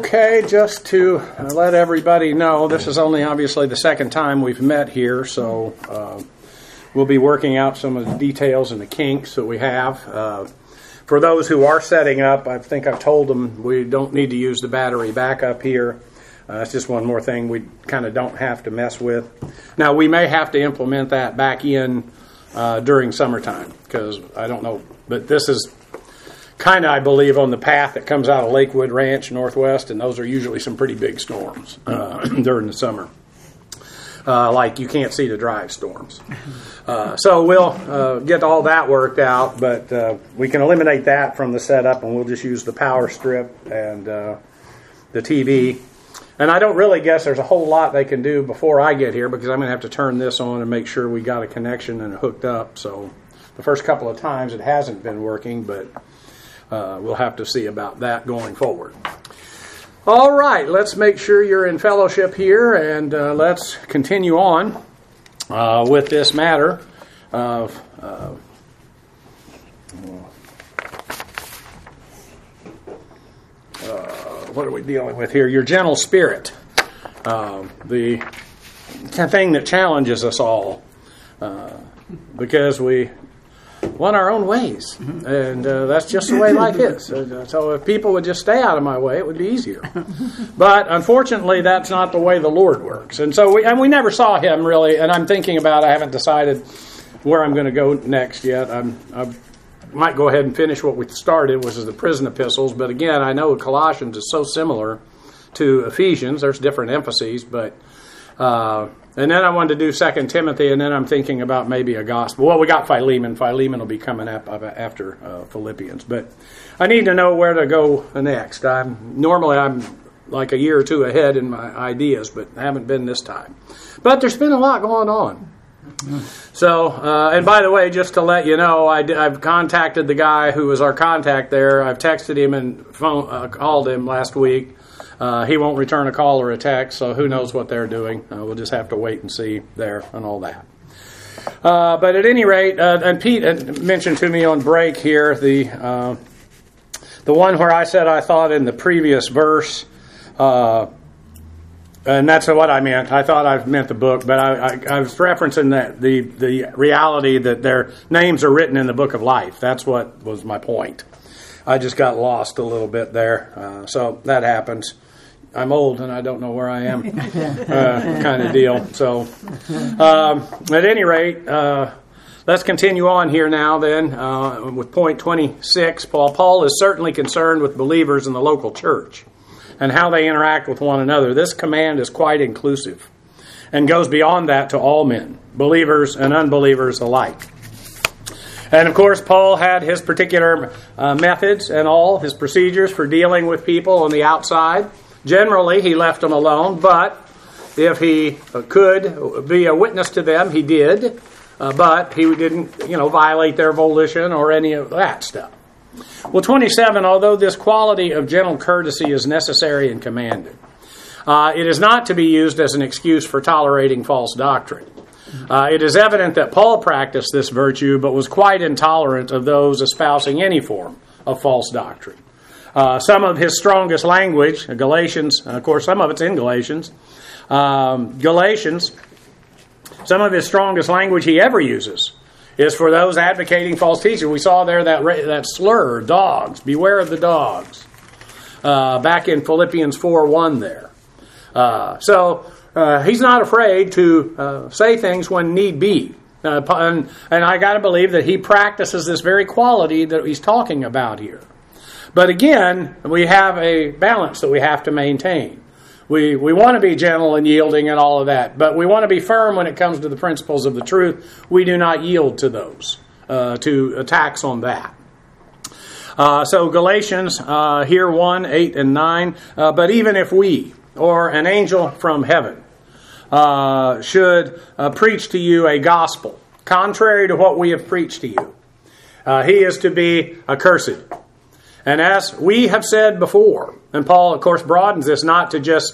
Okay, just to let everybody know, this is only obviously the second time we've met here, so we'll be working out some of the details and the kinks that we have. For those who are setting up, I think I've told them we don't need to use the battery backup here. That's just one more thing we kind of don't have to mess with. Now, we may have to implement that back in during summertime, because I don't know, but this is kind of, I believe, on the path that comes out of Lakewood Ranch Northwest, and those are usually some pretty big storms during the summer. Like you can't see the drive storms. So we'll get all that worked out, but we can eliminate that from the setup, and we'll just use the power strip and the TV. And I don't really guess there's a whole lot they can do before I get here, because I'm going to have to turn this on and make sure we got a connection and hooked up. So the first couple of times it hasn't been working, but we'll have to see about that going forward. All right, let's make sure you're in fellowship here, and let's continue on with this matter of what are we dealing with here? Your gentle spirit, the thing that challenges us all, because we want our own ways, and that's just the way life is. So if people would just stay out of my way, it would be easier. But unfortunately, that's not the way the Lord works. And so we never saw him really. And I'm thinking about, I haven't decided where I'm going to go next yet. I might go ahead and finish what we started, which is the prison epistles. But again, I know Colossians is so similar to Ephesians. There's different emphases, but and then I wanted to do 2 Timothy, and then I'm thinking about maybe a gospel. Well, we got Philemon. Philemon will be coming up after Philippians. But I need to know where to go next. Normally I'm like a year or two ahead in my ideas, but I haven't been this time. But there's been a lot going on. So, and by the way, just to let you know, I've contacted the guy who was our contact there. I've texted him and called him last week. He won't return a call or a text, so who knows what they're doing. We'll just have to wait and see there and all that. But at any rate, and Pete had mentioned to me on break here, the one where I said I thought in the previous verse, and that's what I meant. I thought I meant the book, but I was referencing that the reality that their names are written in the book of life. That's what was my point. I just got lost a little bit there. So that happens. I'm old and I don't know where I am, kind of deal. So at any rate, let's continue on here now then with point 26. Paul is certainly concerned with believers in the local church and how they interact with one another. This command is quite inclusive and goes beyond that to all men, believers and unbelievers alike. And of course, Paul had his particular methods and all his procedures for dealing with people on the outside. Generally, he left them alone, but if he could be a witness to them, he did. But he didn't, violate their volition or any of that stuff. Well, 27, although this quality of gentle courtesy is necessary and commanded, it is not to be used as an excuse for tolerating false doctrine. It is evident that Paul practiced this virtue, but was quite intolerant of those espousing any form of false doctrine. Some of his strongest language, Galatians, of course, some of it's in Galatians. Galatians, some of his strongest language he ever uses is for those advocating false teaching. We saw there that slur, dogs, beware of the dogs, back in Philippians 4:1 there. So he's not afraid to say things when need be. And I got to believe that he practices this very quality that he's talking about here. But again, we have a balance that we have to maintain. We want to be gentle and yielding and all of that, but we want to be firm when it comes to the principles of the truth. We do not yield to those, to attacks on that. So Galatians here 1, 8 and 9, but even if we, or an angel from heaven, should preach to you a gospel, contrary to what we have preached to you, he is to be accursed. And as we have said before, and Paul, of course, broadens this not to just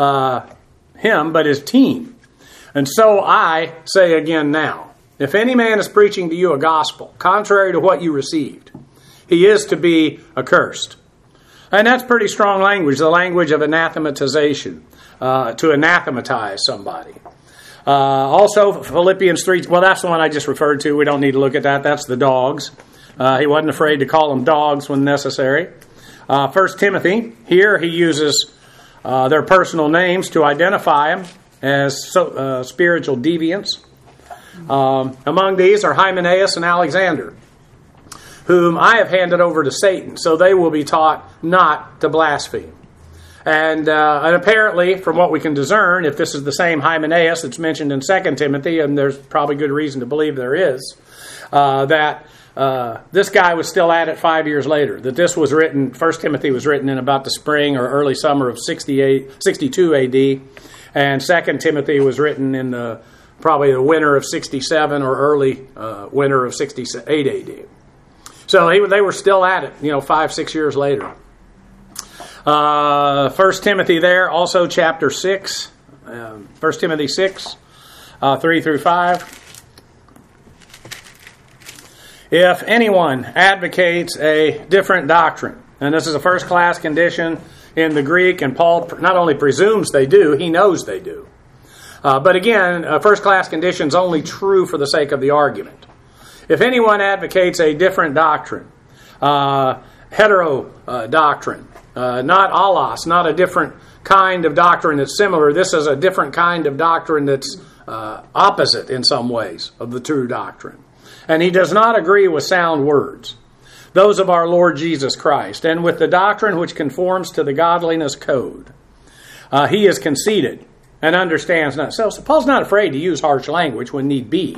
him, but his team. And so I say again now, if any man is preaching to you a gospel, contrary to what you received, he is to be accursed. And that's pretty strong language, the language of anathematization, to anathematize somebody. Also, Philippians 3, well, that's the one I just referred to. We don't need to look at that. That's the dogs. He wasn't afraid to call them dogs when necessary. 1 Timothy, here he uses their personal names to identify them as spiritual deviants. Among these are Hymenaeus and Alexander, whom I have handed over to Satan, so they will be taught not to blaspheme. And apparently, from what we can discern, if this is the same Hymenaeus that's mentioned in 2 Timothy, and there's probably good reason to believe there is, that this guy was still at it 5 years later. That this was written, 1 Timothy was written in about the spring or early summer of 62 AD, and 2 Timothy was written in probably the winter of 67 or early winter of 68 AD. So they were still at it, 5-6 years later. 1 Timothy there, also chapter 6, 1 Timothy 6, 3 through 5. If anyone advocates a different doctrine, and this is a first-class condition in the Greek, and Paul not only presumes they do, he knows they do. But again, a first-class condition is only true for the sake of the argument. If anyone advocates a different doctrine, hetero doctrine, not allos, not a different kind of doctrine that's similar. This is a different kind of doctrine that's opposite in some ways of the true doctrine. And he does not agree with sound words, those of our Lord Jesus Christ, and with the doctrine which conforms to the godliness code. He is conceited and understands not. So Paul's not afraid to use harsh language when need be.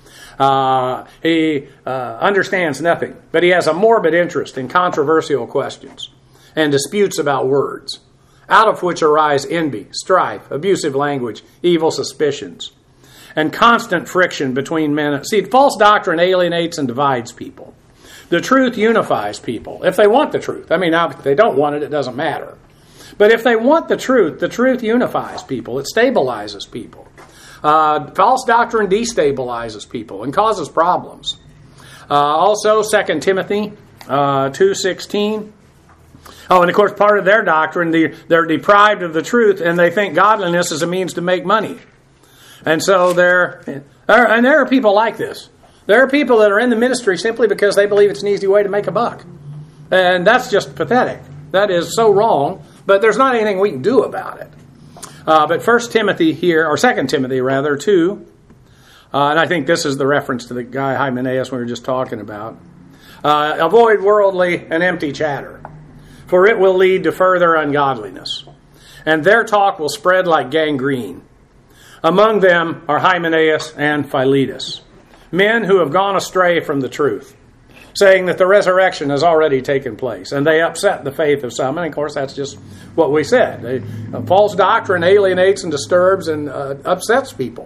He understands nothing, but he has a morbid interest in controversial questions and disputes about words, out of which arise envy, strife, abusive language, evil suspicions, and constant friction between men. See, false doctrine alienates and divides people. The truth unifies people, if they want the truth. I mean, now, if they don't want it, it doesn't matter. But if they want the truth unifies people. It stabilizes people. False doctrine destabilizes people and causes problems. Also, 2 Timothy 2:16. Oh, and of course, part of their doctrine, they're deprived of the truth, and they think godliness is a means to make money. And so there are people like this. There are people that are in the ministry simply because they believe it's an easy way to make a buck. And that's just pathetic. That is so wrong, but there's not anything we can do about it. But 1 Timothy here, or 2 Timothy rather, 2, and I think this is the reference to the guy Hymenaeus we were just talking about. Avoid worldly and empty chatter, for it will lead to further ungodliness, and their talk will spread like gangrene. Among them are Hymenaeus and Philetus, men who have gone astray from the truth, saying that the resurrection has already taken place, and they upset the faith of some. And of course, that's just what we said. False doctrine alienates and disturbs and upsets people,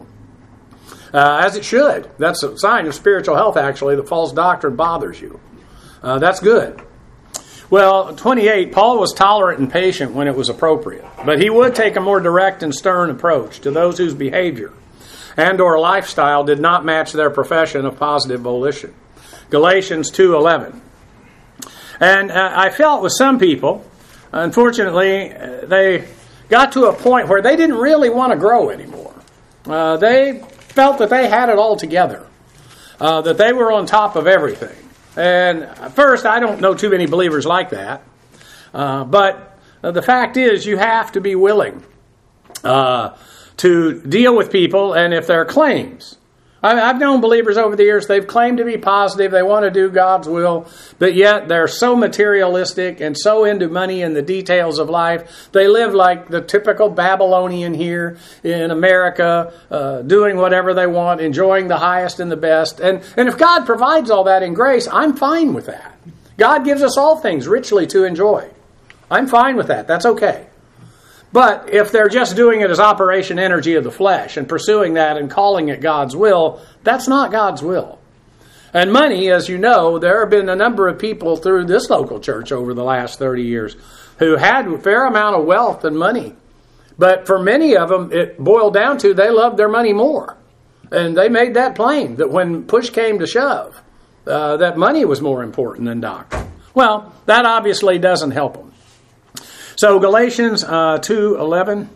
as it should. That's a sign of spiritual health, actually, that false doctrine bothers you. That's good. Well, 28, Paul was tolerant and patient when it was appropriate, but he would take a more direct and stern approach to those whose behavior and or lifestyle did not match their profession of positive volition. Galatians 2:11. And I felt with some people, unfortunately, they got to a point where they didn't really want to grow anymore. They felt that they had it all together, that they were on top of everything. And first, I don't know too many believers like that. But the fact is, you have to be willing to deal with people, and if there are claims. I've known believers over the years, they've claimed to be positive, they want to do God's will, but yet they're so materialistic and so into money and the details of life. They live like the typical Babylonian here in America, doing whatever they want, enjoying the highest and the best. And if God provides all that in grace, I'm fine with that. God gives us all things richly to enjoy. I'm fine with that. That's okay. But if they're just doing it as operation energy of the flesh and pursuing that and calling it God's will, that's not God's will. And money, as you know, there have been a number of people through this local church over the last 30 years who had a fair amount of wealth and money. But for many of them, it boiled down to they loved their money more. And they made that plain, that when push came to shove, that money was more important than doctrine. Well, that obviously doesn't help them. So Galatians 2:11.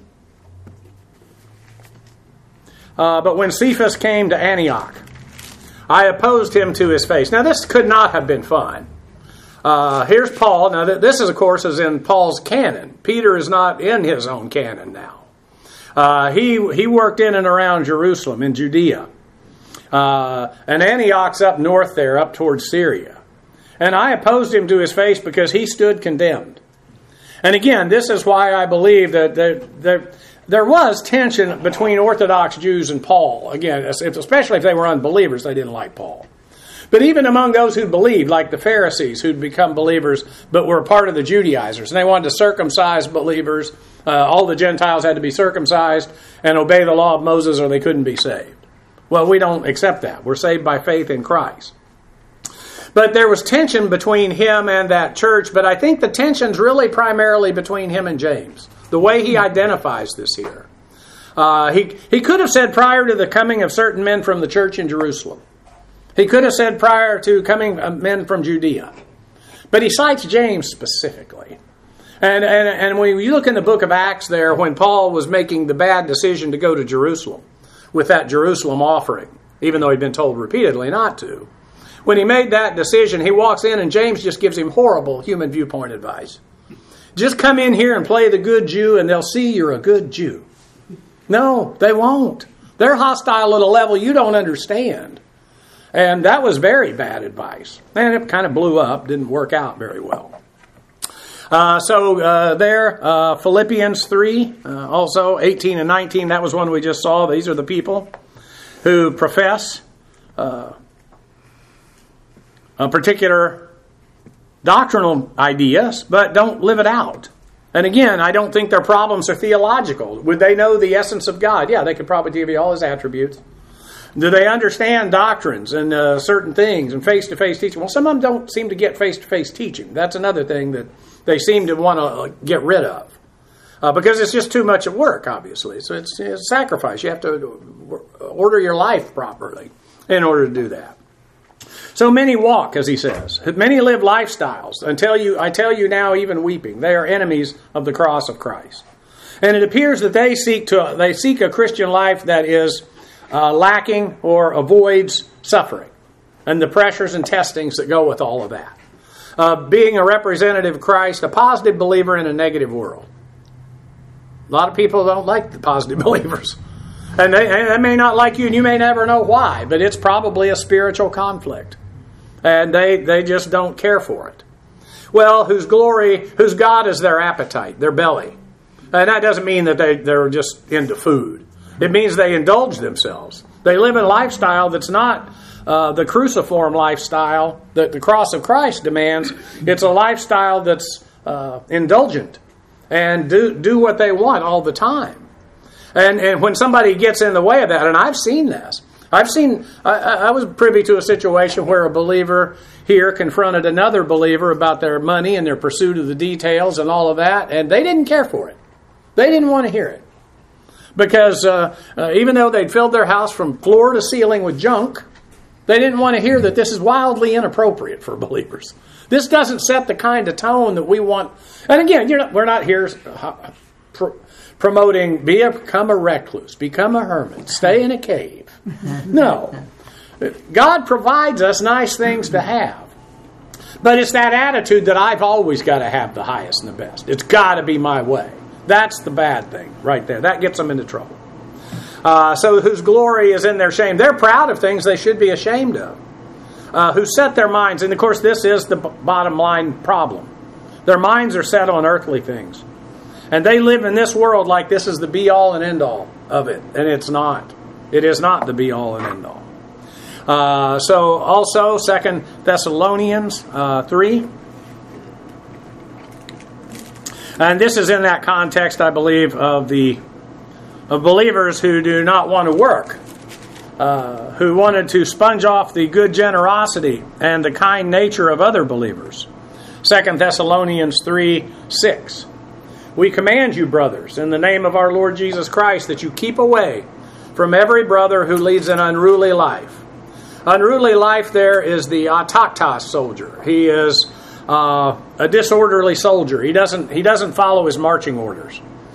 But when Cephas came to Antioch, I opposed him to his face. Now this could not have been fun. Here's Paul. Now this is, of course, is in Paul's canon. Peter is not in his own canon now. He worked in and around Jerusalem in Judea. And Antioch's up north there, up towards Syria. And I opposed him to his face because he stood condemned. And again, this is why I believe that there was tension between Orthodox Jews and Paul. Again, especially if they were unbelievers, they didn't like Paul. But even among those who believed, like the Pharisees who'd become believers but were part of the Judaizers, and they wanted to circumcise believers, all the Gentiles had to be circumcised and obey the law of Moses or they couldn't be saved. Well, we don't accept that. We're saved by faith in Christ. But there was tension between him and that church, but I think the tension's really primarily between him and James. The way he identifies this here. He could have said prior to the coming of certain men from the church in Jerusalem. He could have said prior to coming men from Judea. But he cites James specifically. And when you look in the book of Acts there, when Paul was making the bad decision to go to Jerusalem with that Jerusalem offering, even though he'd been told repeatedly not to, when he made that decision, he walks in and James just gives him horrible human viewpoint advice. Just come in here and play the good Jew and they'll see you're a good Jew. No, they won't. They're hostile at a level you don't understand. And that was very bad advice. And it kind of blew up, didn't work out very well. Philippians 3, also 18 and 19, that was one we just saw. These are the people who profess a particular doctrinal ideas, but don't live it out. And again, I don't think their problems are theological. Would they know the essence of God? Yeah, they could probably give you all his attributes. Do they understand doctrines and certain things and face-to-face teaching? Well, some of them don't seem to get face-to-face teaching. That's another thing that they seem to want to get rid of. Because it's just too much of work, obviously. So it's a sacrifice. You have to order your life properly in order to do that. So many walk, as he says. Many live lifestyles. I tell you now, even weeping. They are enemies of the cross of Christ. And it appears that they seek a Christian life that is lacking or avoids suffering and the pressures and testings that go with all of that. Being a representative of Christ, a positive believer in a negative world. A lot of people don't like the positive believers. And they may not like you, and you may never know why, but it's probably a spiritual conflict. And they just don't care for it. Well, whose God is their appetite, their belly. And that doesn't mean that they're just into food. It means they indulge themselves. They live a lifestyle that's not the cruciform lifestyle that the cross of Christ demands. It's a lifestyle that's indulgent and do what they want all the time. And when somebody gets in the way of that, and I've seen this. I was privy to a situation where a believer here confronted another believer about their money and their pursuit of the details and all of that, and they didn't care for it. They didn't want to hear it. Because even though they'd filled their house from floor to ceiling with junk, they didn't want to hear that this is wildly inappropriate for believers. This doesn't set the kind of tone that we want. And again, we're not here promoting become a recluse, become a hermit, stay in a cave. No. God provides us nice things to have. But it's that attitude that I've always got to have the highest and the best. It's got to be my way. That's the bad thing right there. That gets them into trouble. So whose glory is in their shame. They're proud of things they should be ashamed of. Who set their minds, and of course this is the bottom line problem. Their minds are set on earthly things. And they live in this world like this is the be-all and end-all of it. And it's not. It is not the be-all and end-all. So also 2 Thessalonians 3. And this is in that context, I believe, of believers who do not want to work. Who wanted to sponge off the good generosity and the kind nature of other believers. 2 Thessalonians 3:6. We command you, brothers, in the name of our Lord Jesus Christ, that you keep away from every brother who leads an unruly life. Unruly life there is the autaktos soldier. He is a disorderly soldier. He doesn't follow his marching orders.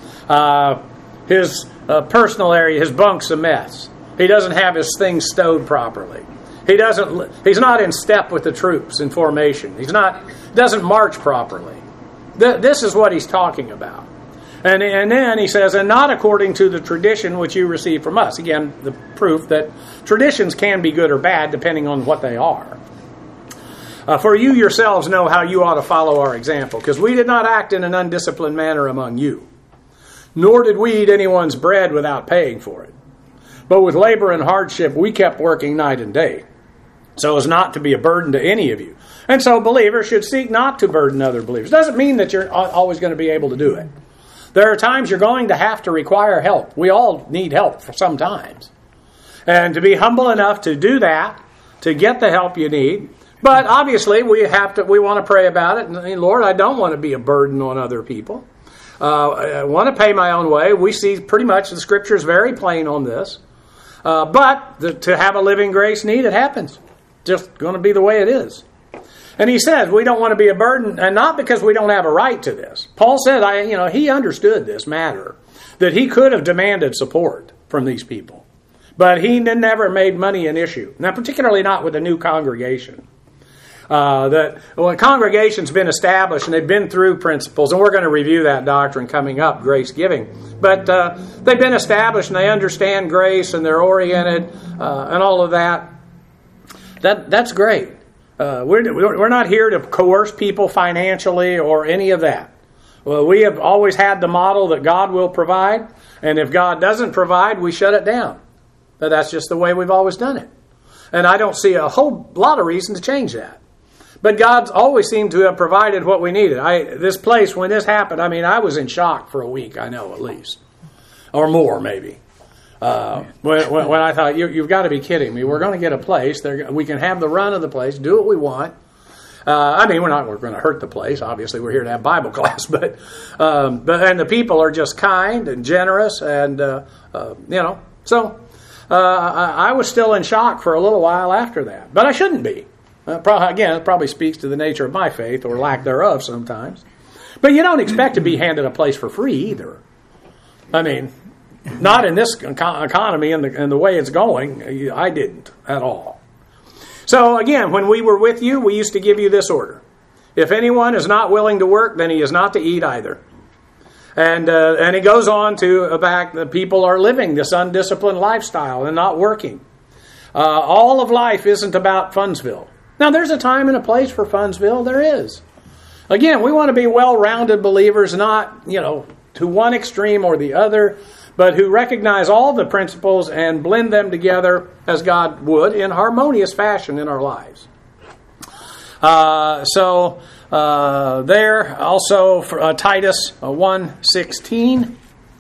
His personal area, his bunk's a mess. He doesn't have his things stowed properly. He's not in step with the troops in formation. Doesn't march properly. This is what he's talking about. And then he says, and not according to the tradition which you received from us. Again, the proof that traditions can be good or bad depending on what they are. For you yourselves know how you ought to follow our example, because we did not act in an undisciplined manner among you, nor did we eat anyone's bread without paying for it. But with labor and hardship we kept working night and day, so as not to be a burden to any of you. And so believers should seek not to burden other believers. Doesn't mean that you're always going to be able to do it. There are times you're going to have to require help. We all need help for sometimes. And to be humble enough to do that, to get the help you need. But obviously we want to pray about it. And Lord, I don't want to be a burden on other people. I want to pay my own way. We see pretty much the Scripture is very plain on this. But to have a living grace need, it happens. Just going to be the way it is. And he says we don't want to be a burden, and not because we don't have a right to this. Paul said, he understood this matter, that he could have demanded support from these people. But he never made money an issue. Now, particularly not with a new congregation. A congregation's been established and they've been through principles, and we're going to review that doctrine coming up, grace giving. But they've been established and they understand grace and they're oriented and all of that. That's great. We're not here to coerce people financially or any of that. Well, we have always had the model that God will provide, and if God doesn't provide, we shut it down. But that's just the way we've always done it. And I don't see a whole lot of reason to change that. But God's always seemed to have provided what we needed. This place, when this happened, I was in shock for a week, I know, at least. Or more, maybe. When I thought, you've got to be kidding me. We're going to get a place. We can have the run of the place, do what we want. We're going to hurt the place. Obviously, we're here to have Bible class. But the people are just kind and generous. And, So I was still in shock for a little while after that. But I shouldn't be. It probably speaks to the nature of my faith or lack thereof sometimes. But you don't expect to be handed a place for free either. Not in this economy and the way it's going. I didn't at all. So again, when we were with you, we used to give you this order. If anyone is not willing to work, then he is not to eat either. And he goes on to back the people are living this undisciplined lifestyle and not working. All of life isn't about Funsville. Now, there's a time and a place for Funsville. There is. Again, we want to be well-rounded believers, not, to one extreme or the other, but who recognize all the principles and blend them together as God would in harmonious fashion in our lives. There also for Titus 1:16.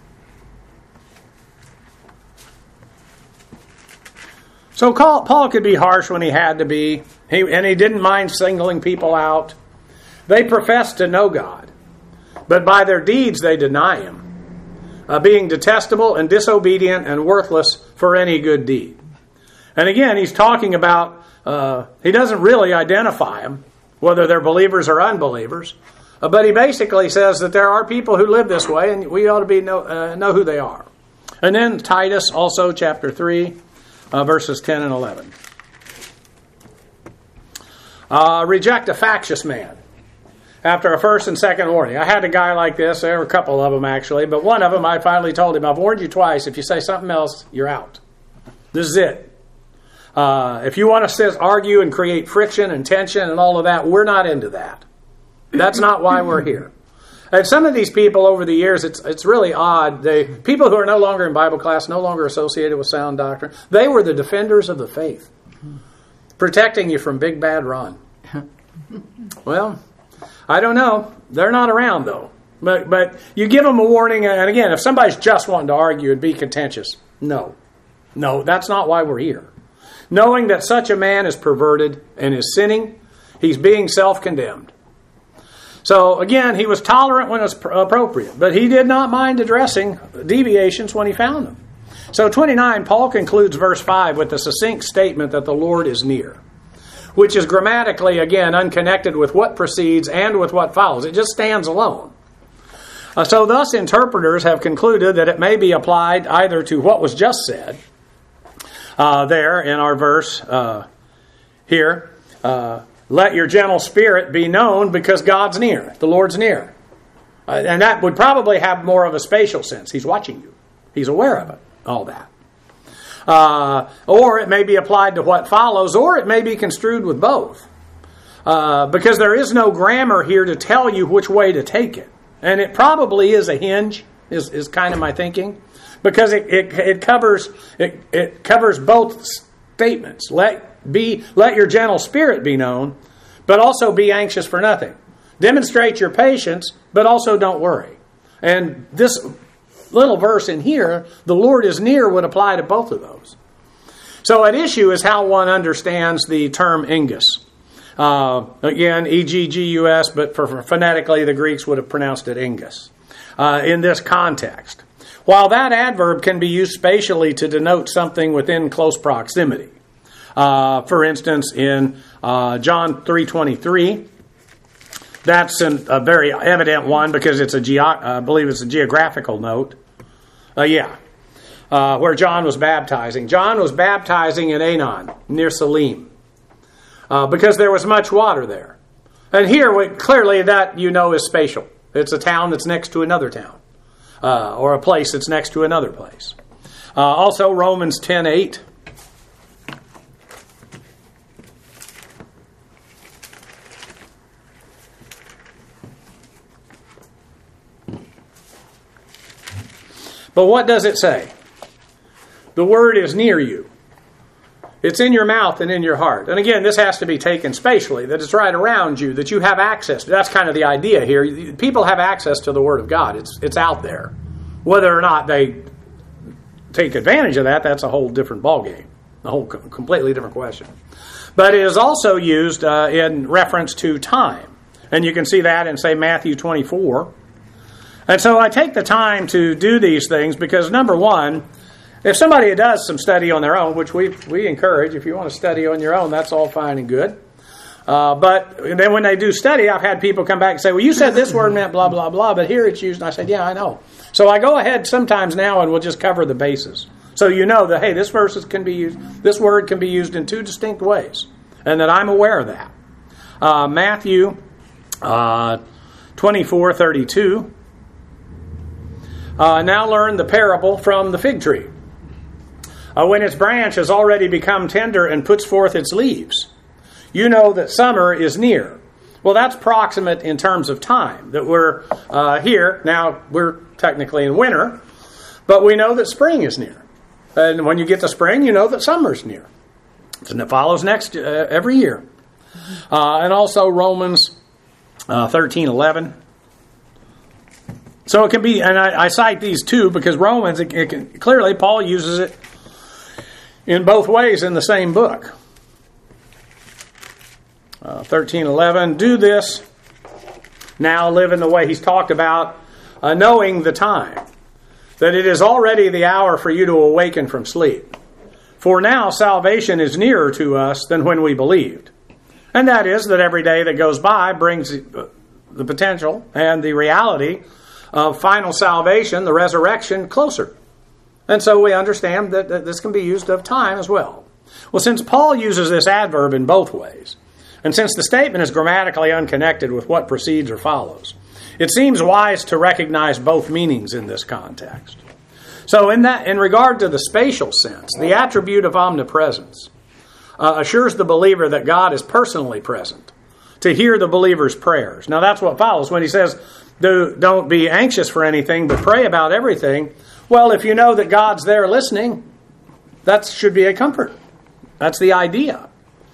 So Paul could be harsh when he had to be, and he didn't mind singling people out. They profess to know God, but by their deeds they deny Him, being detestable and disobedient and worthless for any good deed. And again, he's talking about, he doesn't really identify them, whether they're believers or unbelievers, but he basically says that there are people who live this way, and we ought to know who they are. And then Titus, also chapter 3, verses 10 and 11. Reject a factious man after a first and second warning. I had a guy like this. There were a couple of them, actually. But one of them, I finally told him, I've warned you twice. If you say something else, you're out. This is it. If you want to argue and create friction and tension and all of that, we're not into that. That's not why we're here. And some of these people over the years, it's really odd. People who are no longer in Bible class, no longer associated with sound doctrine, they were the defenders of the faith, protecting you from Big Bad Ron. Well, I don't know. They're not around, though. But you give them a warning, and again, if somebody's just wanting to argue and be contentious, no, that's not why we're here. Knowing that such a man is perverted and is sinning, he's being self-condemned. So again, he was tolerant when it was appropriate, but he did not mind addressing deviations when he found them. So 29, Paul concludes verse 5 with a succinct statement that the Lord is near. which is grammatically, again, unconnected with what precedes and with what follows. It just stands alone. So thus interpreters have concluded that it may be applied either to what was just said there in our verse here. Let your gentle spirit be known because God's near. The Lord's near. And that would probably have more of a spatial sense. He's watching you. He's aware of it. All that. Or it may be applied to what follows, or it may be construed with both. Because there is no grammar here to tell you which way to take it. And it probably is a hinge, is kind of my thinking. Because it covers both statements. Let your gentle spirit be known, but also be anxious for nothing. Demonstrate your patience, but also don't worry. And this little verse in here, the Lord is near, would apply to both of those. So at issue is how one understands the term ingus. Again, E-G-G-U-S, but phonetically the Greeks would have pronounced it ingus in this context. While that adverb can be used spatially to denote something within close proximity. For instance, in John 3:23, that's a very evident one because it's I believe it's a geographical note. Where John was baptizing. John was baptizing in Aenon, near Salim, because there was much water there. And here, clearly that is spatial. It's a town that's next to another town, or a place that's next to another place. Also, Romans 10:8. But what does it say? The word is near you. It's in your mouth and in your heart. And again, this has to be taken spatially, that it's right around you, that you have access. That's kind of the idea here. People have access to the Word of God. It's out there. Whether or not they take advantage of that, that's a whole different ballgame. A whole completely different question. But it is also used in reference to time. And you can see that in, say, Matthew 24. And so I take the time to do these things because, number one, if somebody does some study on their own, which we encourage, if you want to study on your own, that's all fine and good. But then when they do study, I've had people come back and say, well, you said this word meant blah, blah, blah, but here it's used. And I said, yeah, I know. So I go ahead sometimes now and we'll just cover the bases. So you know that, hey, this word can be used in two distinct ways. And that I'm aware of that. Matthew 24:32. Now learn the parable from the fig tree. When its branch has already become tender and puts forth its leaves, you know that summer is near. Well, that's proximate in terms of time, that we're here. Now, we're technically in winter, but we know that spring is near. And when you get to spring, you know that summer's near. And it follows next every year. And also Romans 13:11. So it can be, and I cite these two because Romans, clearly Paul uses it in both ways in the same book. 13:11, do this, now live in the way he's talked about, knowing the time, that it is already the hour for you to awaken from sleep. For now salvation is nearer to us than when we believed. And that is that every day that goes by brings the potential and the reality of final salvation, the resurrection, closer. And so we understand that this can be used of time as well. Well, since Paul uses this adverb in both ways, and since the statement is grammatically unconnected with what precedes or follows, it seems wise to recognize both meanings in this context. So in regard to the spatial sense, the attribute of omnipresence assures the believer that God is personally present to hear the believer's prayers. Now that's what follows when he says, don't be anxious for anything, but pray about everything. Well, if you know that God's there listening, that should be a comfort. That's the idea.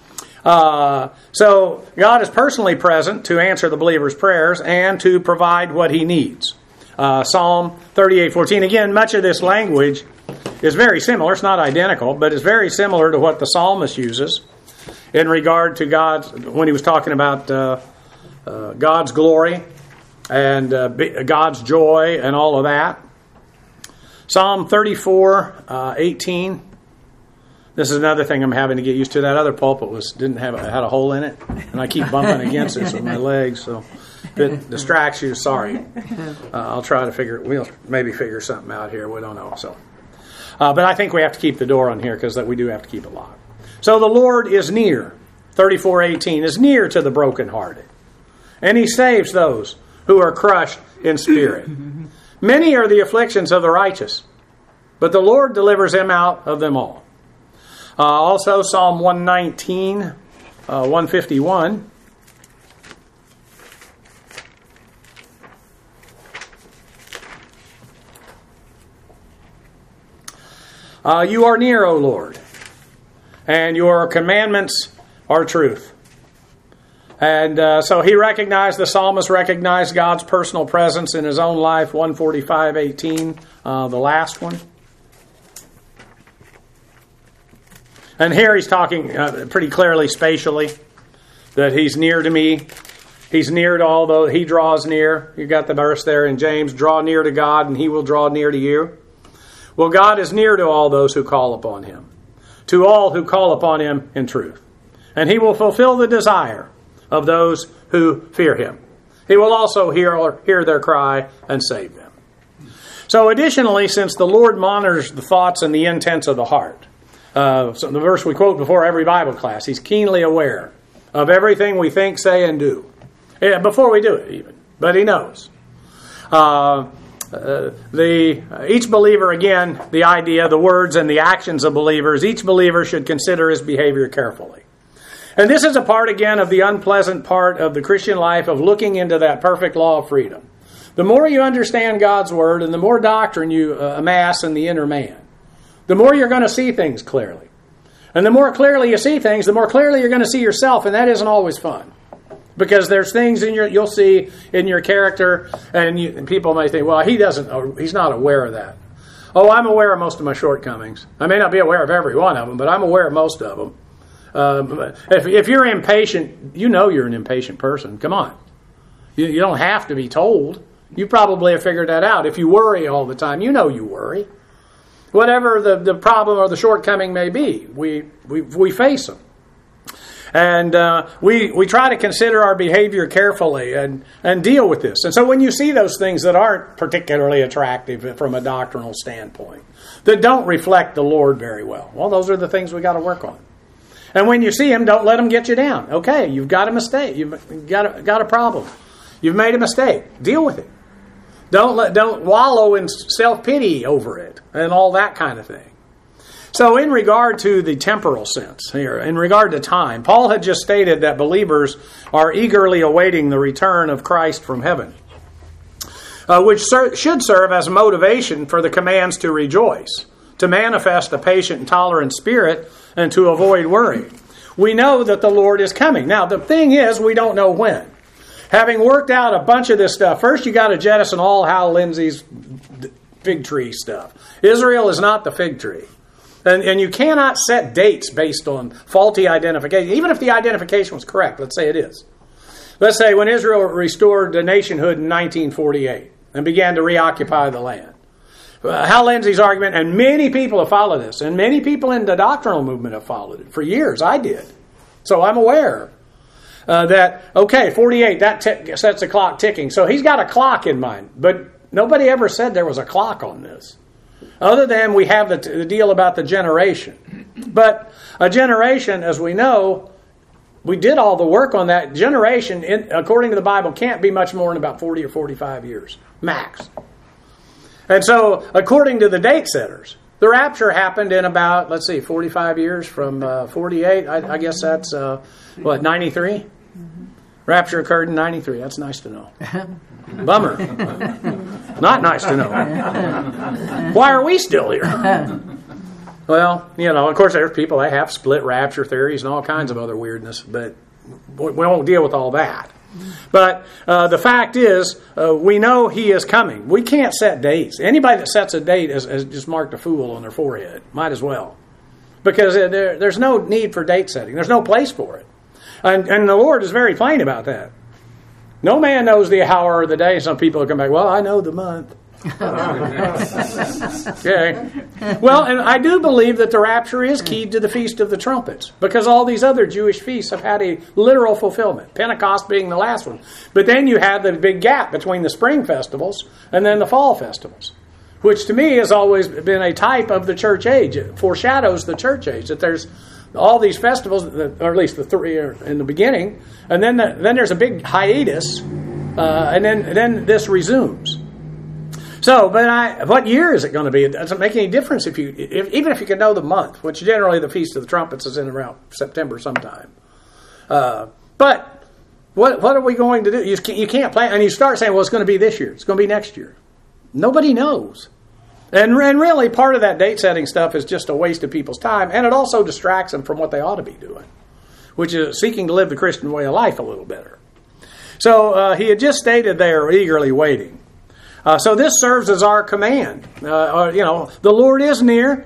So God is personally present to answer the believer's prayers and to provide what he needs. Psalm 38:14. Again, much of this language is very similar. It's not identical, but it's very similar to what the psalmist uses in regard to God when he was talking about God's glory and God's joy and all of that. Psalm 34:18. This is another thing I'm having to get used to. That other pulpit had a hole in it, and I keep bumping against it with my legs. So if it distracts you, sorry. I'll try to we'll maybe figure something out here. We don't know. So, but I think we have to keep the door on here because we do have to keep it locked. So the Lord is near. 34:18 is near to the brokenhearted, and He saves those who are crushed in spirit. Many are the afflictions of the righteous, but the Lord delivers him out of them all. Also, Psalm 119, 151. You are near, O Lord, and your commandments are truth. And so the psalmist recognized God's personal presence in his own life, 145:18, the last one. And here he's talking pretty clearly spatially, that He's near to me. He's near to all those. He draws near. You got the verse there in James, draw near to God and He will draw near to you. Well, God is near to all those who call upon Him, to all who call upon Him in truth. And He will fulfill the desire of those who fear Him. He will also hear their cry and save them. So additionally, since the Lord monitors the thoughts and the intents of the heart, so the verse we quote before every Bible class, He's keenly aware of everything we think, say, and do. Yeah, before we do it even. But He knows. Each believer, again, the idea, the words and the actions of believers, each believer should consider his behavior carefully. And this is a part, again, of the unpleasant part of the Christian life of looking into that perfect law of freedom. The more you understand God's Word and the more doctrine you amass in the inner man, the more you're going to see things clearly. And the more clearly you see things, the more clearly you're going to see yourself, and that isn't always fun. Because there's things you'll see in your character, and people may think, well, he's not aware of that. Oh, I'm aware of most of my shortcomings. I may not be aware of every one of them, but I'm aware of most of them. If you're impatient, you know you're an impatient person. Come on. You don't have to be told. You probably have figured that out. If you worry all the time, you know you worry. Whatever the problem or the shortcoming may be, we face them. And we try to consider our behavior carefully and deal with this. And so when you see those things that aren't particularly attractive from a doctrinal standpoint, that don't reflect the Lord very well, those are the things we got to work on. And when you see them, don't let them get you down. Okay, you've got a mistake. You've got a problem. You've made a mistake. Deal with it. Don't wallow in self-pity over it and all that kind of thing. So in regard to the temporal sense here, in regard to time, Paul had just stated that believers are eagerly awaiting the return of Christ from heaven, which should serve as a motivation for the commands to rejoice, to manifest a patient and tolerant spirit, and to avoid worry. We know that the Lord is coming. Now, the thing is, we don't know when. Having worked out a bunch of this stuff, first you got to jettison all Hal Lindsey's fig tree stuff. Israel is not the fig tree. And you cannot set dates based on faulty identification, even if the identification was correct. Let's say it is. Let's say when Israel restored the nationhood in 1948 and began to reoccupy the land. Hal Lindsey's argument, and many people have followed this, and many people in the doctrinal movement have followed it. For years, I did. So I'm aware that, 48, that sets the clock ticking. So he's got a clock in mind. But nobody ever said there was a clock on this. Other than we have the deal about the generation. But a generation, as we know, we did all the work on that. Generation, according to the Bible, can't be much more than about 40 or 45 years, max. And so, according to the date setters, the rapture happened in about, 45 years from 48. I guess that's, 93? Mm-hmm. Rapture occurred in 93. That's nice to know. Bummer. Not nice to know. Why are we still here? Well, of course there's people that have split rapture theories and all kinds of other weirdness, but we won't deal with all that. But the fact is, we know He is coming. We can't set dates. Anybody that sets a date has just marked a fool on their forehead. Might as well. Because there's no need for date setting. There's no place for it. And the Lord is very plain about that. No man knows the hour or the day. Some people will come back, well, I know the month. Okay. Well, and I do believe that the rapture is keyed to the Feast of the Trumpets, because all these other Jewish feasts have had a literal fulfillment, Pentecost being the last one. But then you have the big gap between the spring festivals and then the fall festivals, which to me has always been a type of the church age. It foreshadows the church age, that there's all these festivals, or at least the three are in the beginning, and then there's a big hiatus, and then this resumes. So, but what year is it going to be? It doesn't make any difference even if you can know the month, which generally the Feast of the Trumpets is in around September sometime. But what are we going to do? You can't plan, and you start saying, well, it's going to be this year, it's going to be next year. Nobody knows. And really, part of that date-setting stuff is just a waste of people's time, and it also distracts them from what they ought to be doing, which is seeking to live the Christian way of life a little better. So he had just stated they are eagerly waiting. So this serves as our command. The Lord is near,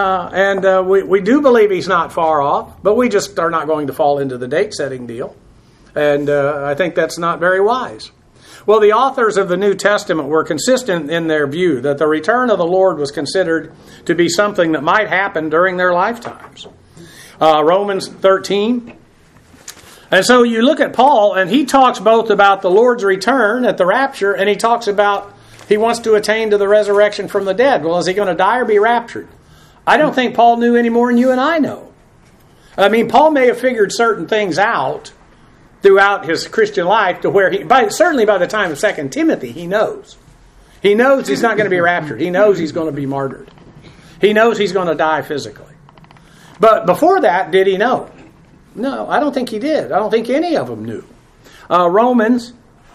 and we do believe He's not far off, but we just are not going to fall into the date-setting deal. And I think that's not very wise. Well, the authors of the New Testament were consistent in their view that the return of the Lord was considered to be something that might happen during their lifetimes. Romans 13. And so you look at Paul, and he talks both about the Lord's return at the rapture, and he talks about he wants to attain to the resurrection from the dead. Well, is he going to die or be raptured? I don't think Paul knew any more than you and I know. I mean, Paul may have figured certain things out throughout his Christian life to where certainly by the time of 2 Timothy, he knows. He knows he's not going to be raptured. He knows he's going to be martyred. He knows he's going to die physically. But before that, did he know? No, I don't think he did. I don't think any of them knew. Romans,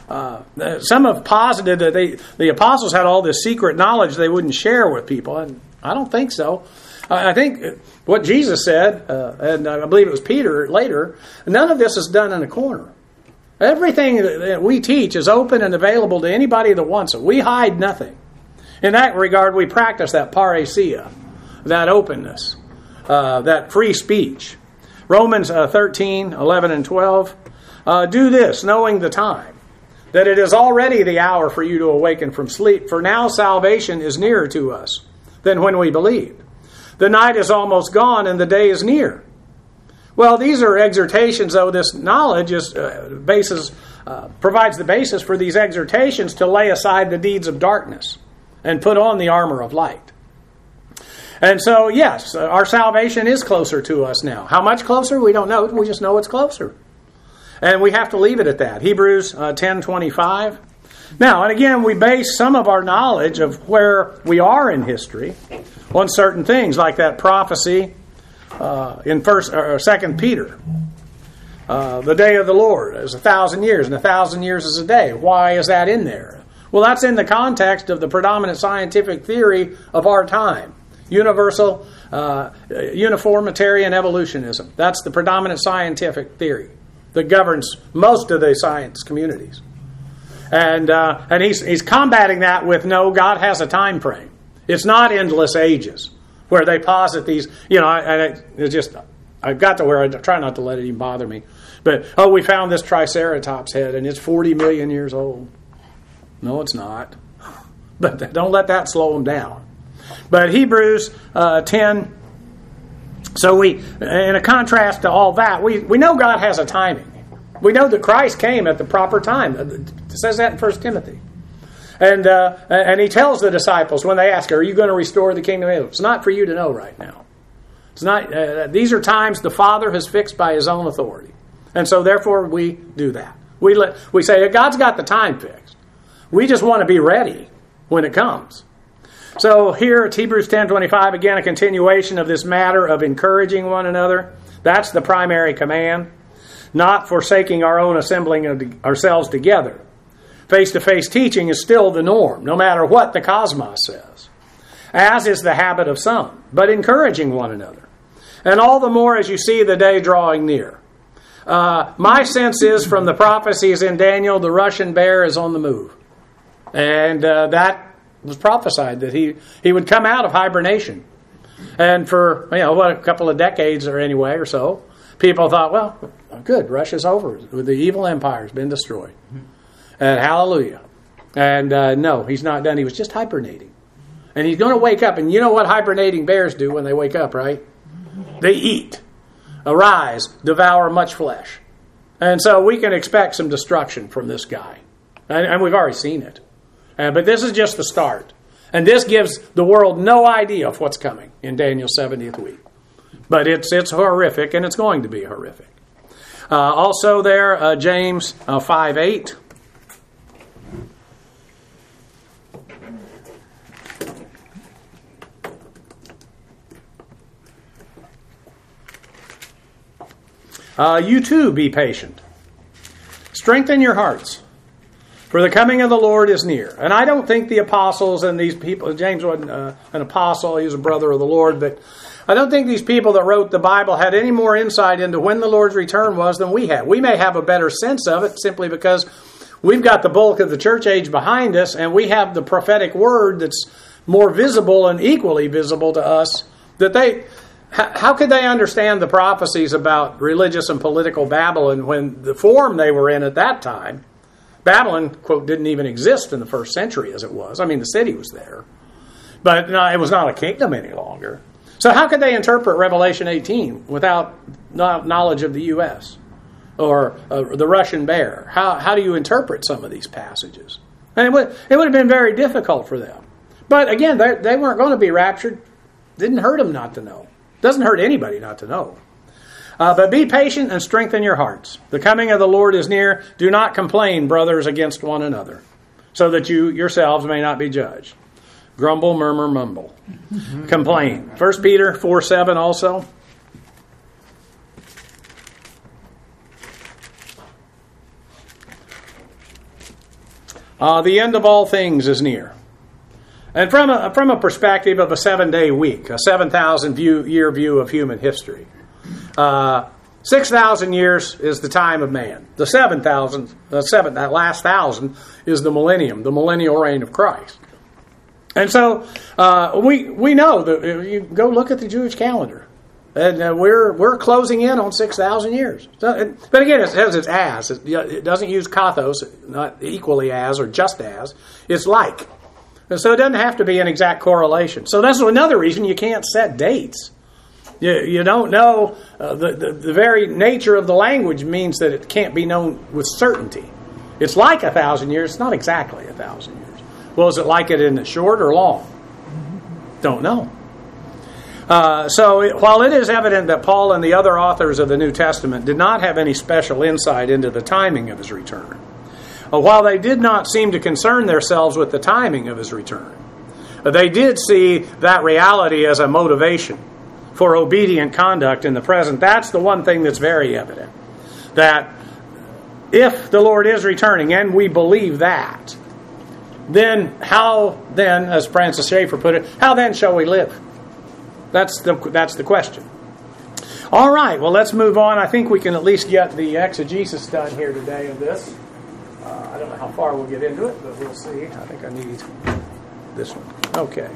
some have posited that the apostles had all this secret knowledge they wouldn't share with people, and I don't think so. I think what Jesus said, and I believe it was Peter later, none of this is done in a corner. Everything that we teach is open and available to anybody that wants it. We hide nothing. In that regard, we practice that parousia, that openness, that free speech. Romans 13, 11, and 12. Do this, knowing the time, that it is already the hour for you to awaken from sleep. For now salvation is nearer to us than when we believed. The night is almost gone and the day is near. Well, these are exhortations, though. This knowledge provides the basis for these exhortations to lay aside the deeds of darkness and put on the armor of light. And so, yes, our salvation is closer to us now. How much closer? We don't know. We just know it's closer. And we have to leave it at that. Hebrews 10:25. Now, and again, we base some of our knowledge of where we are in history on certain things, like that prophecy in 2 Peter. The day of the Lord is 1,000 years, and 1,000 years is a day. Why is that in there? Well, that's in the context of the predominant scientific theory of our time. Universal, uniformitarian evolutionism. That's the predominant scientific theory that governs most of the science communities. And he's combating that with, no, God has a time frame. It's not endless ages where they posit these, and it's just, I've got to where I try not to let it even bother me. But, we found this Triceratops head and it's 40 million years old. No, it's not. But don't let that slow them down. But Hebrews 10, so in a contrast to all that, we know God has a timing. We know that Christ came at the proper time. It says that in 1 Timothy. And he tells the disciples when they ask, are you going to restore the kingdom of Israel? It's not for you to know right now. It's not. These are times the Father has fixed by His own authority. And so therefore we do that. We say, God's got the time fixed. We just want to be ready when it comes. So here it's Hebrews 10:25, again a continuation of this matter of encouraging one another. That's the primary command. Not forsaking our own assembling of ourselves together. Face-to-face teaching is still the norm, no matter what the cosmos says. As is the habit of some, but encouraging one another. And all the more as you see the day drawing near. My sense is from the prophecies in Daniel, the Russian bear is on the move. And that was prophesied that he would come out of hibernation. And for, a couple of decades or so, people thought, well, good, Russia's over. The evil empire's been destroyed. And hallelujah. And no, he's not done. He was just hibernating. And he's going to wake up. And you know what hibernating bears do when they wake up, right? They eat. Arise, devour much flesh. And so we can expect some destruction from this guy. And we've already seen it. But this is just the start. And this gives the world no idea of what's coming in Daniel's 70th week. But it's horrific, and it's going to be horrific. Also there, James 5:8. You too be patient. Strengthen your hearts, for the coming of the Lord is near. And I don't think the apostles and these people, James wasn't an apostle, he was a brother of the Lord, but I don't think these people that wrote the Bible had any more insight into when the Lord's return was than we have. We may have a better sense of it simply because we've got the bulk of the church age behind us, and we have the prophetic word that's more visible and equally visible to us. How could they understand the prophecies about religious and political Babylon when the form they were in at that time? Babylon, quote, didn't even exist in the first century as it was. I mean, the city was there. But no, it was not a kingdom any longer. So how could they interpret Revelation 18 without knowledge of the U.S. or the Russian bear? How do you interpret some of these passages? And it would have been very difficult for them. But again, they weren't going to be raptured. Didn't hurt them not to know. Doesn't hurt anybody not to know. But be patient and strengthen your hearts. The coming of the Lord is near. Do not complain, brothers, against one another, so that you yourselves may not be judged. Grumble, murmur, mumble. Complain. 1 Peter 4:7 also. The end of all things is near. And from a perspective of a 7-day week, a 7,000-year view of human history, 6,000 years is the time of man. The 7,000, that last 1,000 is the millennium, the millennial reign of Christ. And so we know that you go look at the Jewish calendar, and we're closing in on 6,000 years. So, but again, it says it's as. It doesn't use kathos, not equally as or just as. It's like. And so it doesn't have to be an exact correlation. So that's another reason you can't set dates. You don't know. The very nature of the language means that it can't be known with certainty. It's like 1,000 years. It's not exactly 1,000 years. Well, is it like it in the short or long? Don't know. So while it is evident that Paul and the other authors of the New Testament did not have any special insight into the timing of his return, while they did not seem to concern themselves with the timing of his return, they did see that reality as a motivation for obedient conduct in the present. That's the one thing that's very evident. That if the Lord is returning, and we believe that, then how then, as Francis Schaeffer put it, how then shall we live? That's the question. All right, well, let's move on. I think we can at least get the exegesis done here today of this. I don't know how far we'll get into it, but we'll see. I think I need this one. Okay.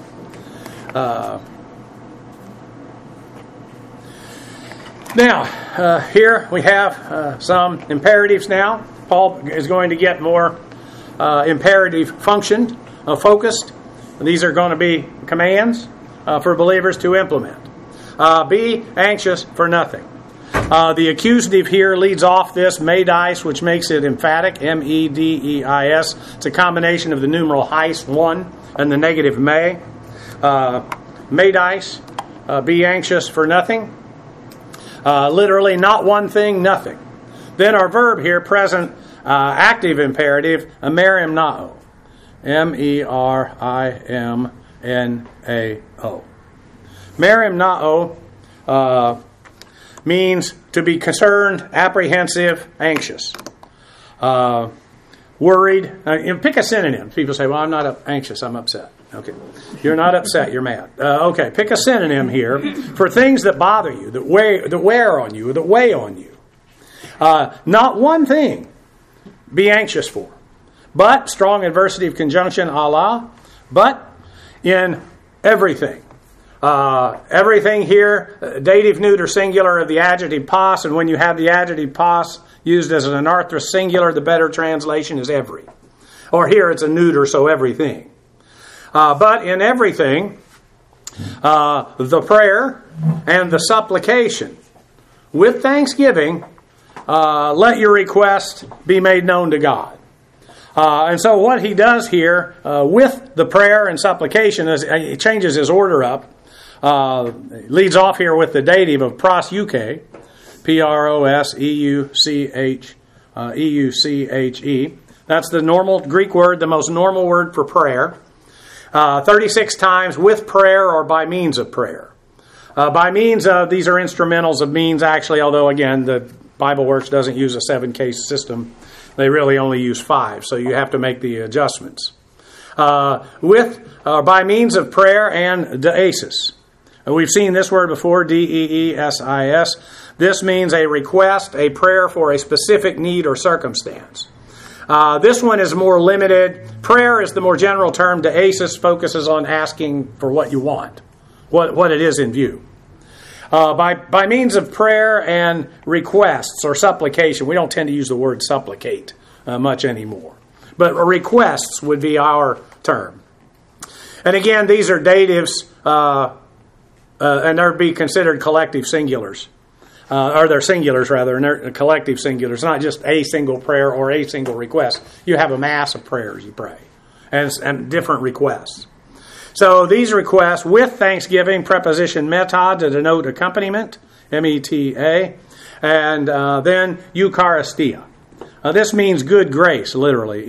Now, here we have some imperatives now. Paul is going to get more imperative function, focused. These are going to be commands for believers to implement. Be anxious for nothing. The accusative here leads off this medeis, which makes it emphatic, M-E-D-E-I-S. It's a combination of the numeral heis, one, and the negative me. Medeis, be anxious for nothing. Literally, not one thing, nothing. Then our verb here, present active imperative, merimnao. M-E-R-I-M-N-A-O. Merimnao means to be concerned, apprehensive, anxious, worried. Pick a synonym. People say, well, I'm not anxious, I'm upset. Okay. You're not upset, you're mad. Okay, pick a synonym here for things that bother you, that wear on you, that weigh on you. Not one thing be anxious for, but, strong adversative conjunction, Allah, but in everything. Everything here, dative, neuter, singular of the adjective pos, and when you have the adjective pos used as an anarthrous singular, the better translation is every. Or here it's a neuter, so everything. But in everything, the prayer and the supplication, with thanksgiving, let your request be made known to God. And so what he does here with the prayer and supplication is he changes his order up. Leads off here with the dative of proseuche, P-R-O-S-E-U-C-H-E. That's the normal Greek word, the most normal word for prayer. 36 times with prayer or by means of prayer. By means of, these are instrumentals of means actually, although again the Bible Works doesn't use a 7-case system. They really only use 5, so you have to make the adjustments. By means of prayer and deesis. We've seen this word before, D-E-E-S-I-S. This means a request, a prayer for a specific need or circumstance. This one is more limited. Prayer is the more general term. Deesis focuses on asking for what you want, what it is in view. By means of prayer and requests or supplication, we don't tend to use the word supplicate much anymore. But requests would be our term. And again, these are datives, and they'd be considered collective singulars. Or they're singulars, rather, and they're collective singulars. Not just a single prayer or a single request. You have a mass of prayers you pray, and different requests. So these requests, with thanksgiving, preposition meta to denote accompaniment, M-E-T-A, and then Eucharistia. This means good grace, literally,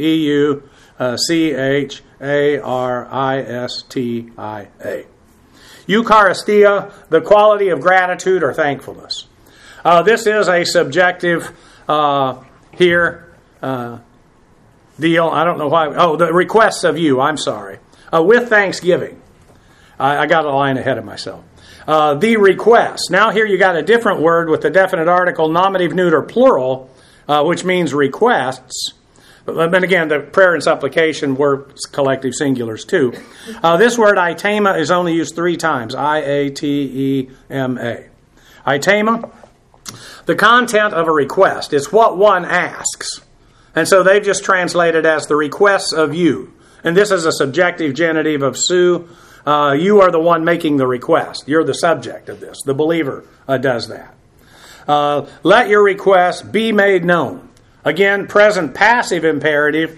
E-U-C-H-A-R-I-S-T-I-A. Eucharistia, the quality of gratitude or thankfulness. This is a subjective deal. I don't know why. Oh, the requests of you. I'm sorry. With thanksgiving. I got a line ahead of myself. The request. Now here you got a different word with the definite article, nominative neuter plural, which means requests. But then again, the prayer and supplication were collective singulars too. This word itema is only used 3 times. I-A-T-E-M-A. Itema. The content of a request. It's what one asks. And so they've just translated as the requests of you. And this is a subjective genitive of su. You are the one making the request. You're the subject of this. The believer does that. Let your request be made known. Again, present passive imperative,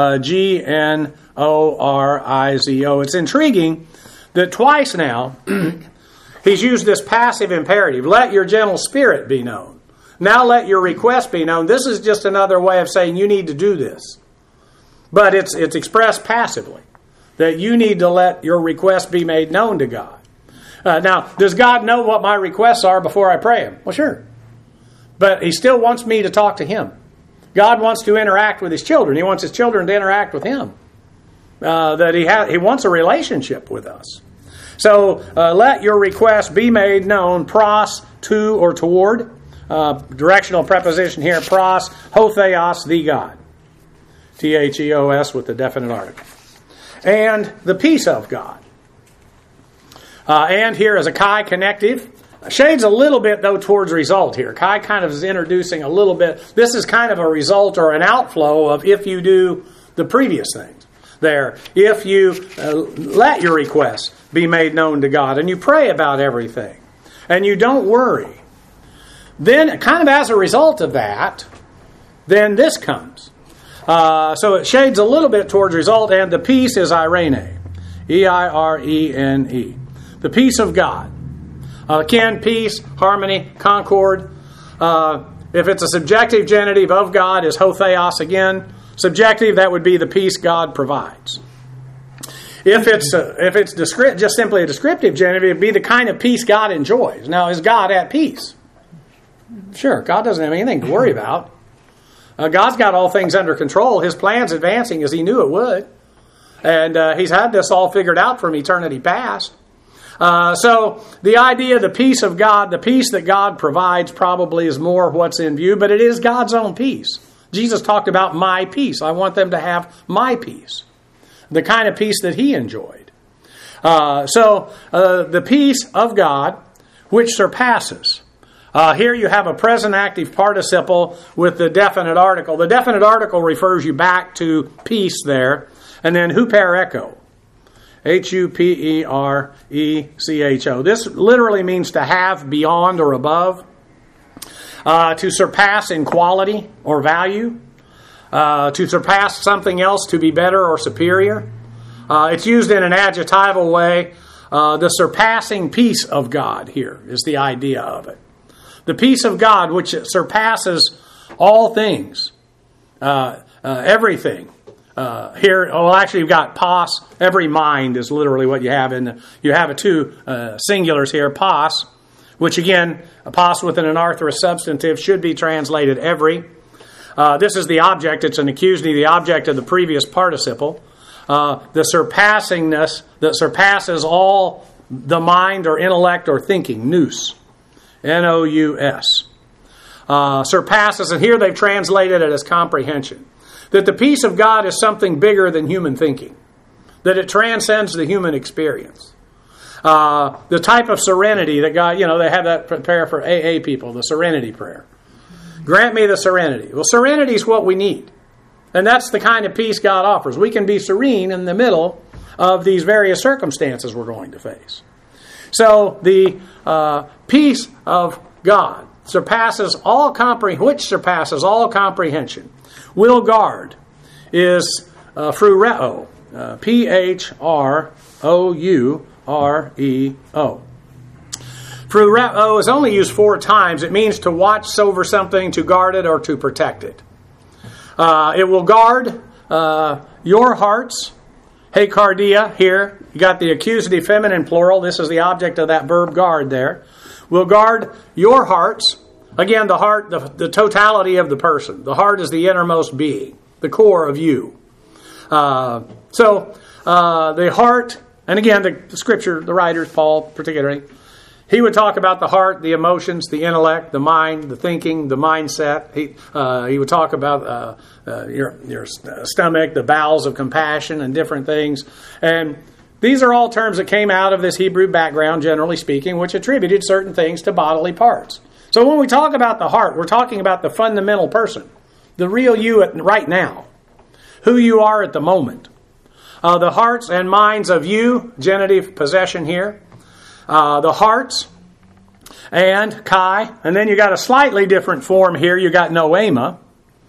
G-N-O-R-I-Z-O. It's intriguing that twice now he's used this passive imperative. Let your gentle spirit be known. Now let your request be known. This is just another way of saying you need to do this. But it's expressed passively, that you need to let your request be made known to God. Now, does God know what my requests are before I pray Him? Well, sure. But He still wants me to talk to Him. God wants to interact with His children. He wants His children to interact with Him. He wants a relationship with us. So, let your request be made known, pros, to or toward. Directional preposition here, pros, ho theos, the God. T-H-E-O-S with the definite article. And the peace of God. And here is a chi connective. Shades a little bit, though, towards result here. Chi kind of is introducing a little bit. This is kind of a result or an outflow of if you do the previous things there. If you let your requests be made known to God and you pray about everything and you don't worry, then kind of as a result of that, then this comes. So it shades a little bit towards result, and the peace is Irene. E-I-R-E-N-E. The peace of God. Again, peace, harmony, concord. If it's a subjective genitive of God, is ho theos again. Subjective, that would be the peace God provides. If it's just simply a descriptive genitive, it would be the kind of peace God enjoys. Now, is God at peace? Sure, God doesn't have anything to worry about. God's got all things under control. His plan's advancing as He knew it would. And He's had this all figured out from eternity past. So the idea, the peace of God, the peace that God provides probably is more what's in view, but it is God's own peace. Jesus talked about my peace. I want them to have my peace. The kind of peace that He enjoyed. So the peace of God, which surpasses. Here you have a present active participle with the definite article. The definite article refers you back to peace there. And then huper echo. Huperecho. This literally means to have beyond or above, to surpass in quality or value, to surpass something else, to be better or superior. It's used in an adjectival way. The surpassing peace of God here is the idea of it. The peace of God which surpasses all things, everything. Here, actually you've got pos. Every mind is literally what you have you have two singulars here, pos, which again, a pos with an anarthrous substantive should be translated every. This is the object. It's an accusative, the object of the previous participle. The surpassingness that surpasses all the mind or intellect or thinking, nous, N-O-U-S. Surpasses, and here they've translated it as comprehension. That the peace of God is something bigger than human thinking. That it transcends the human experience. The type of serenity that God, they have that prayer for AA people, the serenity prayer. Grant me the serenity. Well, serenity is what we need. And that's the kind of peace God offers. We can be serene in the middle of these various circumstances we're going to face. So the peace of God surpasses all comprehension. Will guard is phroureo, P-H-R-O-U-R-E-O. Phroureo is only used 4 times. It means to watch over something, to guard it, or to protect it. It will guard your hearts. Hekardia here. You got the accusative feminine plural. This is the object of that verb guard there. Will guard your hearts. Again, the heart, the totality of the person. The heart is the innermost being, the core of you. So the heart, and again, the scripture, the writers, Paul particularly, he would talk about the heart, the emotions, the intellect, the mind, the thinking, the mindset. He would talk about your stomach, the bowels of compassion, and different things. And these are all terms that came out of this Hebrew background, generally speaking, which attributed certain things to bodily parts. So when we talk about the heart, we're talking about the fundamental person, the real you right now, who you are at the moment. The hearts and minds of you, genitive possession here. The hearts and Kai. And then you got a slightly different form here. You got Noema,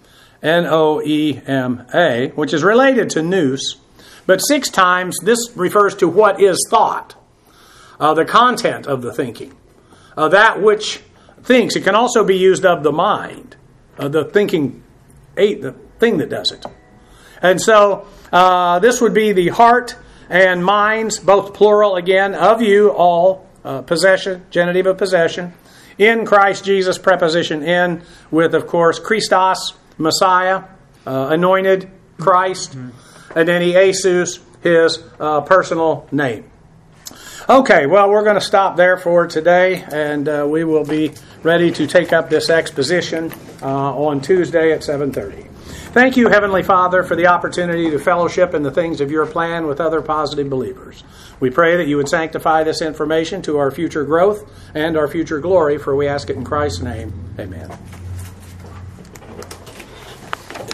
N-O-E-M-A, which is related to nous. But 6 times this refers to what is thought, the content of the thinking, that which thinks. It can also be used of the mind, the thinking, the thing that does it. And so this would be the heart and minds, both plural again, of you all, possession, genitive of possession, in Christ Jesus, preposition in, with, of course, Christos, Messiah, anointed, Christ, and then Jesus, his personal name. Okay, well, we're going to stop there for today, and we will be ready to take up this exposition on Tuesday at 7:30. Thank you, Heavenly Father, for the opportunity to fellowship in the things of your plan with other positive believers. We pray that you would sanctify this information to our future growth and our future glory, for we ask it in Christ's name. Amen.